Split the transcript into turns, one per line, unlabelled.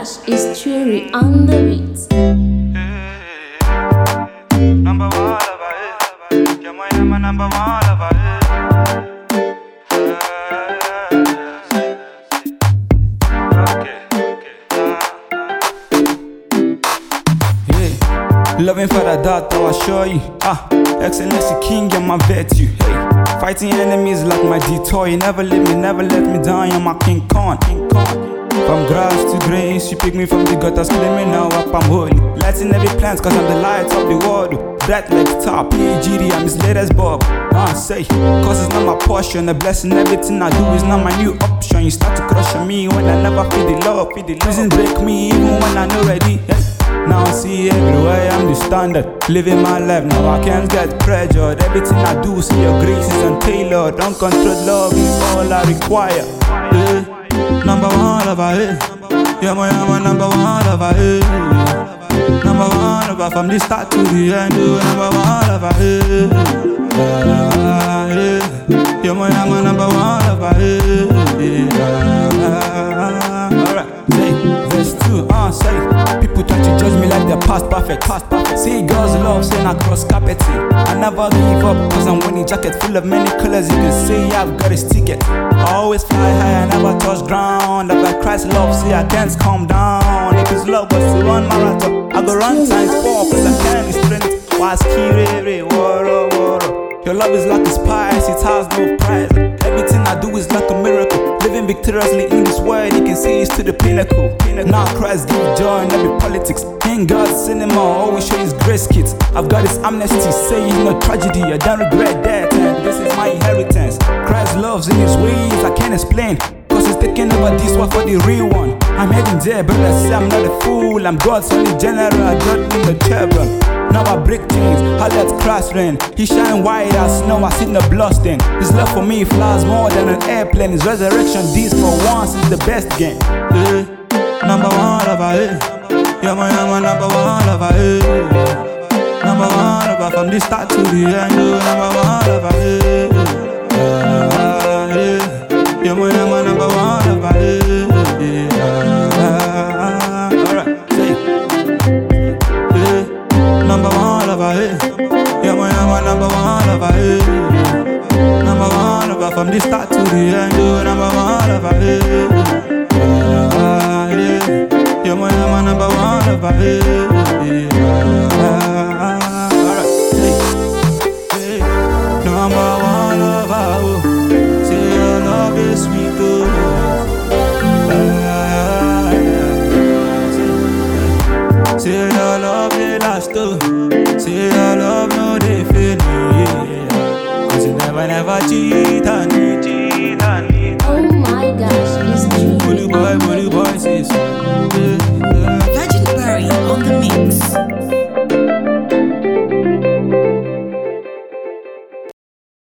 Flash is Cherry on the beat.
Number one lover, you're my number one lover. Loving for the dot, I'll show you. Excellency King, you're my virtue. Hey, fighting enemies like my detour. You never let me down. You're my King Kong. From grass to grace, you pick me from the gutters, claiming now up I'm holy. Lighting every plant, cause I'm the light of the world. Bright like the top, PhD, I'm his latest Bob. Say, cause it's not my portion. A blessing, everything I do is not my new option. You start to crush on me when I never feel the love. Prison break me even when I'm not ready. Hey. Now I see everywhere I'm the standard. Living my life now I can't get pressured. Everything I do, see your grace is untailored. Uncontrolled love is all I require. Number one lover, you're my number one lover. Number one lover from the start to the end. Number one lover, you're my number one lover. Alright, say verse 2. Say people try to judge me like they're past perfect. See God's love saying across carpeting. I never give up cause I'm wearing a jacket full of many colors. You can see I've got his ticket. I always fly high, I never touch ground. I've got Christ's love, see I can't calm down. If his love was to run marathon, I go run times 4 cause I can't restrain it. Why skiri, woro. Your love is like a spice, it has no price. Everything I do is like a miracle. Living victoriously in this world, you can see it's to the pinnacle. Now Christ give joy in every politics. In God's cinema, always show his grace kids. I've got his amnesty, saying no tragedy. I don't regret that, and this is my inheritance. Christ loves in his ways, I can't explain. Cause he's taking over this one for the real one. I'm heading there, but I say I'm not a fool. I'm God's only general, I don't need the cherubim. Now I break chains, I let Christ reign. He shine white as snow, I see no blood stain. His love for me flies more than an airplane. His resurrection, this for once is the best game. Number one lover, you're my number one lover. Number one lover from the start to the end. Number one lover, you're my number one lover. Alright, say number one lover, you're my number one lover. Number one lover from the start to the end. Number one lover, you're my number one lover. Alright, hey, number one lover. Say your love is sweet, say your love they last, say your love no they feel me. Cause you never cheat on me.